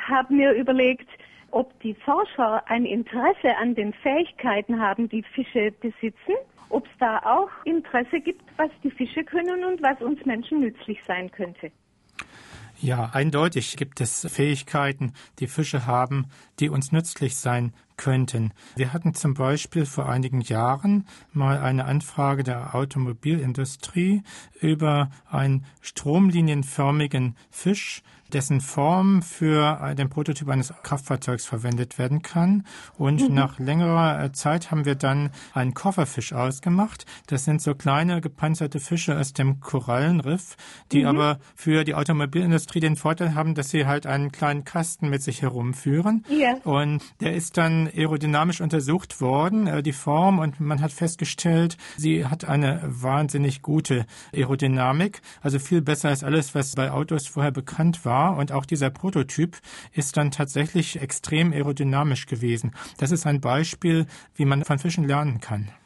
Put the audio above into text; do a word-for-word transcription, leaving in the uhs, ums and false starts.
habe mir überlegt, ob die Forscher ein Interesse an den Fähigkeiten haben, die Fische besitzen, ob es da auch Interesse gibt, was die Fische können und was uns Menschen nützlich sein könnte. Ja, eindeutig gibt es Fähigkeiten, die Fische haben, die uns nützlich sein könnten. Wir hatten zum Beispiel vor einigen Jahren mal eine Anfrage der Automobilindustrie über einen stromlinienförmigen Fisch, dessen Form für den Prototyp eines Kraftfahrzeugs verwendet werden kann. Und mhm. nach längerer Zeit haben wir dann einen Kofferfisch ausgemacht. Das sind so kleine gepanzerte Fische aus dem Korallenriff, die mhm. aber für die Automobilindustrie den Vorteil haben, dass sie halt einen kleinen Kasten mit sich herumführen. Ja. Und der ist dann aerodynamisch untersucht worden, die Form, und man hat festgestellt, sie hat eine wahnsinnig gute Aerodynamik, also viel besser als alles, was bei Autos vorher bekannt war. Und auch dieser Prototyp ist dann tatsächlich extrem aerodynamisch gewesen. Das ist ein Beispiel, wie man von Fischen lernen kann.